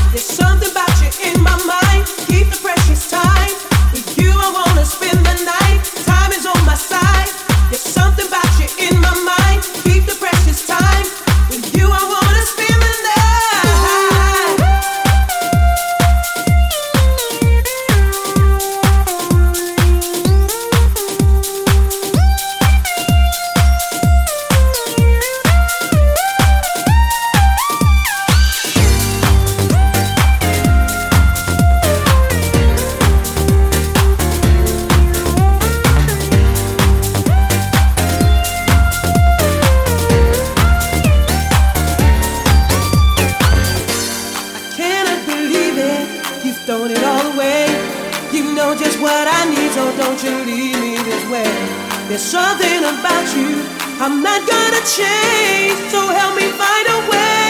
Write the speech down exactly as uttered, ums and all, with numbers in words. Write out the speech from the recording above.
There's something about you in my mind. Keep the precious time. With you, I wanna spend the night. Time is on my side. There's something about you in my mind. Keep the precious time. With you, I wanna spend the night. Thrown it all away. You know just what I need, so don't you leave me this way. There's something about you I'm not gonna change, so help me find a way.